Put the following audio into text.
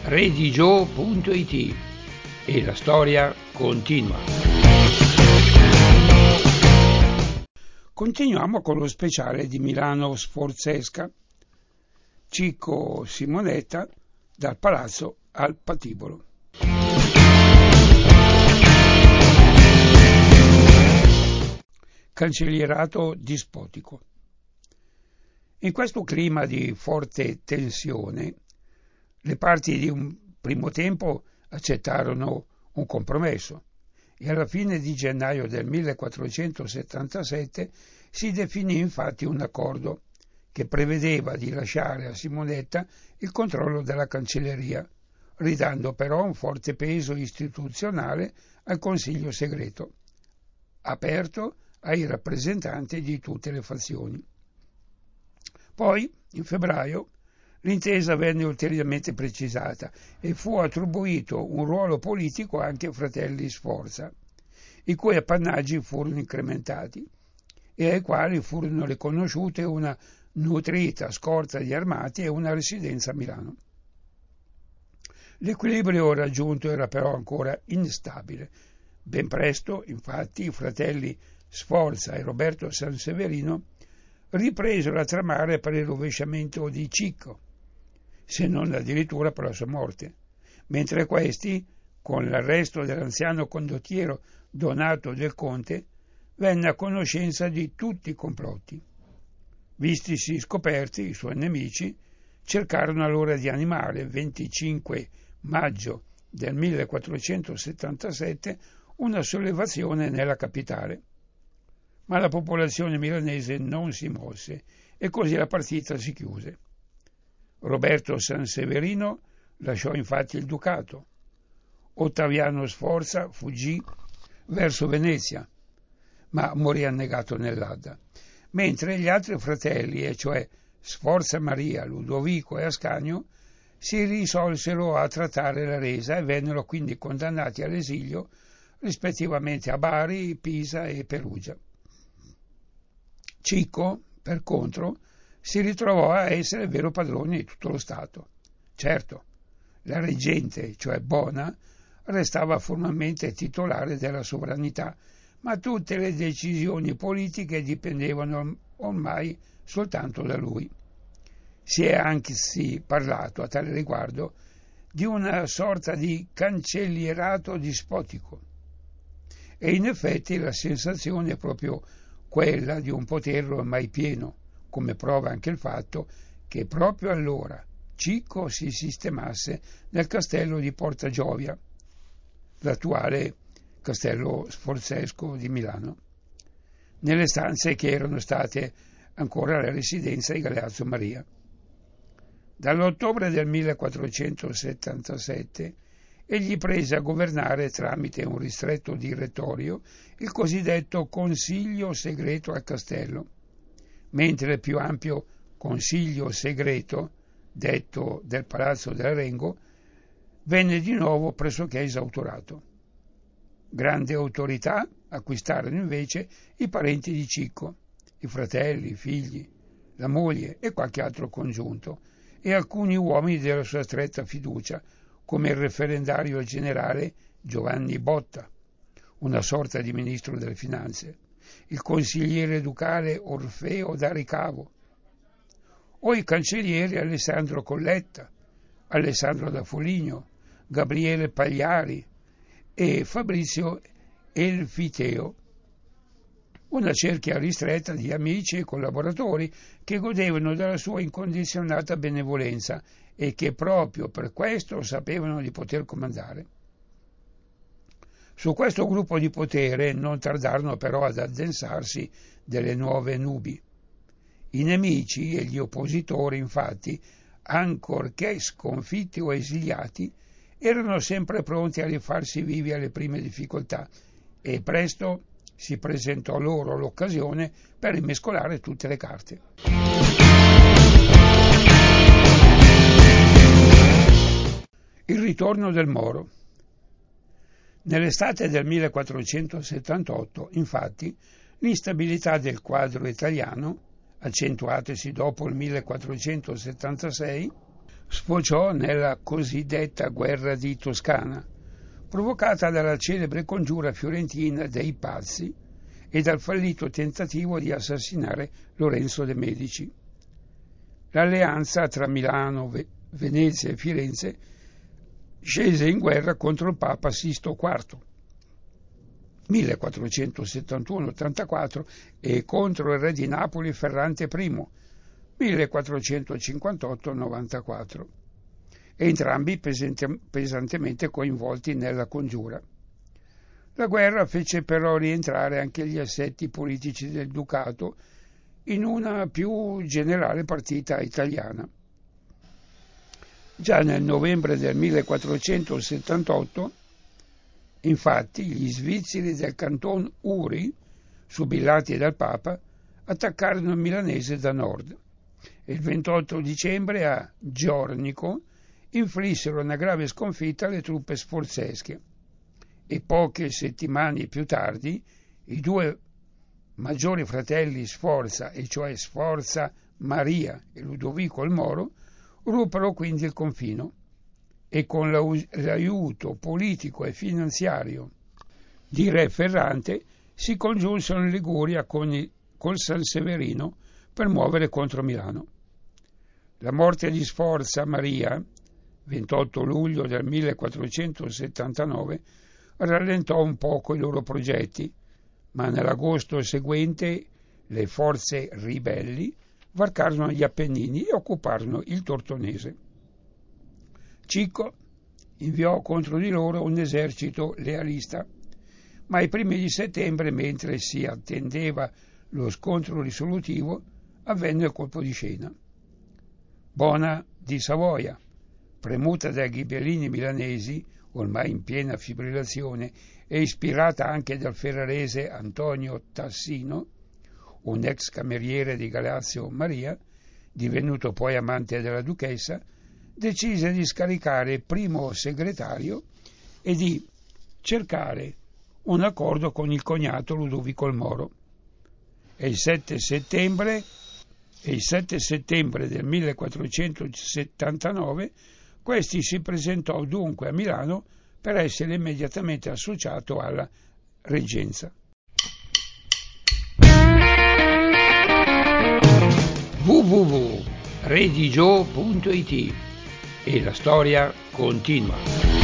redigio.it e la storia continua. Continuiamo con lo speciale di Milano Sforzesca. Cicco Simonetta dal palazzo al patibolo. Cancellierato dispotico. In questo clima di forte tensione, le parti di un primo tempo accettarono un compromesso e alla fine di gennaio del 1477 si definì infatti un accordo che prevedeva di lasciare a Simonetta il controllo della cancelleria, ridando però un forte peso istituzionale al Consiglio segreto, aperto ai rappresentanti di tutte le fazioni. Poi, in febbraio, l'intesa venne ulteriormente precisata e fu attribuito un ruolo politico anche ai fratelli Sforza, i cui appannaggi furono incrementati e ai quali furono riconosciute una nutrita scorta di armati e una residenza a Milano. L'equilibrio raggiunto era però ancora instabile. Ben presto, infatti, i fratelli Sforza e Roberto Sanseverino ripresero a tramare per il rovesciamento di Cicco, se non addirittura per la sua morte, mentre questi, con l'arresto dell'anziano condottiero Donato del Conte, venne a conoscenza di tutti i complotti. Vistisi scoperti, i suoi nemici cercarono allora di animare, il 25 maggio del 1477, una sollevazione nella capitale. Ma la popolazione milanese non si mosse e così la partita si chiuse. Roberto Sanseverino lasciò infatti il ducato. Ottaviano Sforza fuggì verso Venezia, ma morì annegato nell'Adda, mentre gli altri fratelli, e cioè Sforza Maria, Ludovico e Ascanio, si risolsero a trattare la resa e vennero quindi condannati all'esilio rispettivamente a Bari, Pisa e Perugia. Cicco, per contro, si ritrovò a essere il vero padrone di tutto lo Stato. Certo, la reggente, cioè Bona, restava formalmente titolare della sovranità, ma tutte le decisioni politiche dipendevano ormai soltanto da lui. Si è anche parlato a tale riguardo di una sorta di cancellierato dispotico. E in effetti la sensazione è proprio quella di un potere ormai pieno, come prova anche il fatto che proprio allora Cicco si sistemasse nel castello di Porta Giovia, l'attuale castello sforzesco di Milano, nelle stanze che erano state ancora la residenza di Galeazzo Maria. Dall'ottobre del 1477 egli prese a governare tramite un ristretto direttorio il cosiddetto Consiglio segreto al castello, mentre il più ampio Consiglio segreto, detto del Palazzo del Rengo, venne di nuovo pressoché esautorato. Grande autorità acquistarono invece i parenti di Cicco, i fratelli, i figli, la moglie e qualche altro congiunto, e alcuni uomini della sua stretta fiducia, come il referendario generale Giovanni Botta, una sorta di ministro delle finanze, il consigliere ducale Orfeo da Ricavo, o i cancellieri Alessandro Colletta, Alessandro da Foligno, Gabriele Pagliari e Fabrizio Elfiteo, una cerchia ristretta di amici e collaboratori che godevano della sua incondizionata benevolenza e che proprio per questo sapevano di poter comandare. Su questo gruppo di potere non tardarono però ad addensarsi delle nuove nubi. I nemici e gli oppositori, infatti, ancorché sconfitti o esiliati, erano sempre pronti a rifarsi vivi alle prime difficoltà e presto si presentò loro l'occasione per rimescolare tutte le carte. Il ritorno del Moro. Nell'estate del 1478, infatti, l'instabilità del quadro italiano, accentuatasi dopo il 1476, sfociò nella cosiddetta guerra di Toscana, provocata dalla celebre congiura fiorentina dei Pazzi e dal fallito tentativo di assassinare Lorenzo de' Medici. L'alleanza tra Milano, Venezia e Firenze scese in guerra contro il Papa Sisto IV 1471-84 e contro il re di Napoli Ferrante I 1458-94, entrambi pesantemente coinvolti nella congiura. La guerra fece però rientrare anche gli assetti politici del ducato in una più generale partita italiana. Già nel novembre del 1478, infatti, gli svizzeri del canton Uri, subillati dal Papa, attaccarono il milanese da nord e il 28 dicembre a Giornico inflissero una grave sconfitta alle truppe sforzesche e poche settimane più tardi i due maggiori fratelli Sforza, e cioè Sforza Maria e Ludovico il Moro, ruppero quindi il confino e con l'aiuto politico e finanziario di re Ferrante si congiunsero in Liguria col San Severino per muovere contro Milano. La morte di Sforza Maria, 28 luglio del 1479, rallentò un poco i loro progetti, ma nell'agosto seguente le forze ribelli varcarono gli Appennini e occuparono il Tortonese. Cicco inviò contro di loro un esercito lealista, ma ai primi di settembre, mentre si attendeva lo scontro risolutivo, avvenne il colpo di scena. Bona di Savoia, premuta dai ghibellini milanesi, ormai in piena fibrillazione, e ispirata anche dal ferrarese Antonio Tassino, un ex cameriere di Galeazzo Maria, divenuto poi amante della duchessa, decise di scaricare il primo segretario e di cercare un accordo con il cognato Ludovico il Moro. E il 7 settembre del 1479 questi si presentò dunque a Milano per essere immediatamente associato alla reggenza. www.redigio.it e la storia continua.